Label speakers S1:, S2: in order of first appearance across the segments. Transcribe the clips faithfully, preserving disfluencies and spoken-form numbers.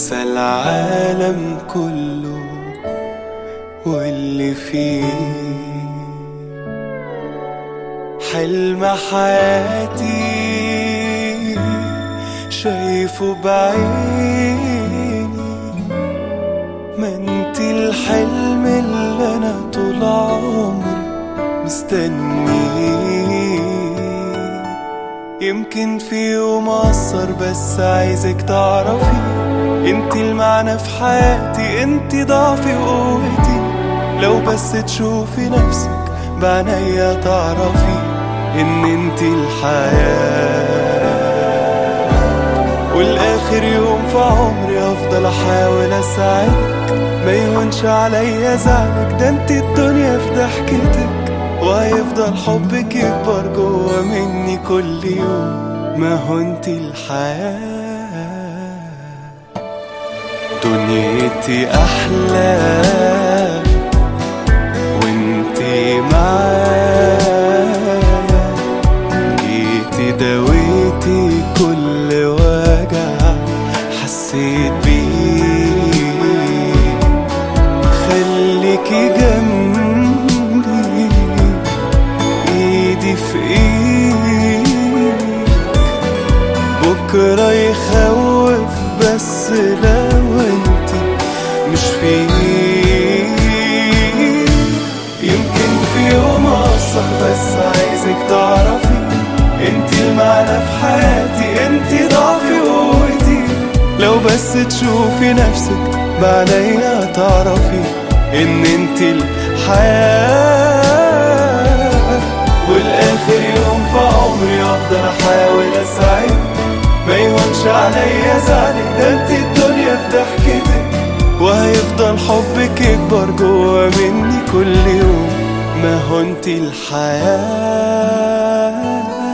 S1: وانسى العالم كله واللي فيه. حلم حياتي شايفه بعيني، ما انت الحلم اللي انا طول عمري مستنيه. يمكن في يوم اقصر بس عايزك تعرفي انت المعنى في حياتي، انت ضعفي وقوتي. لو بس تشوفي نفسك بعناية تعرفي ان انت الحياة. والاخر يوم في عمري افضل احاول اساعدك، ما يهونش عليا زعلك، ده انت الدنيا في ضحكتك. وهيفضل حبك يكبر جوا مني كل يوم، ما هو انت الحياة. دنيتي احلى وانتي معايا، جيتي داويتي كل وجع حسيت بيه. خليكي جنبي ايدي في ايدك، بكرة يخوف بس لو انتي مش فيه. يمكن في يوم اقصر بس عايزك تعرفي انتي المعنى في حياتي، انتي ضعفي وقوتي. لو بس تشوفي نفسك بعناية تعرفي ان انتي الحياة. والاخر يوم في عمري افضل احاول اساعدك، ما يهونش عليا زعلك، ده انتي الدنيا في ضحكتك. وهيفضل حبك يكبر جوا مني كل يوم، ما هو انتي الحياة.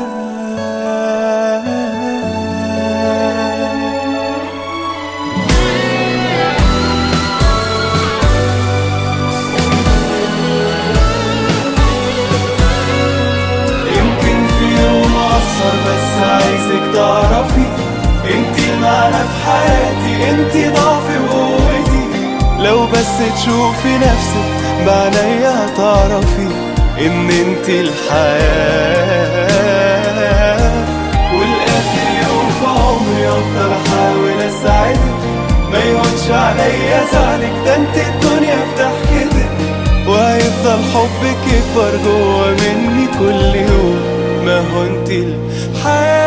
S1: يمكن في يوم اقصر بس عايزك تعرفي انتي المعنى في حياتي، انتي ضعفي وقوتي. لو بس تشوفي نفسك بعناية تعرفي ان انتي الحياة. والاخر يوم في عمري افضل احاول اساعدك، ما يهونش عليا زعلك، ده انتي الدنيا في ضحكتك. وهيفضل حبك يكبر جوا مني كل يوم، ما هو انتي الحياة.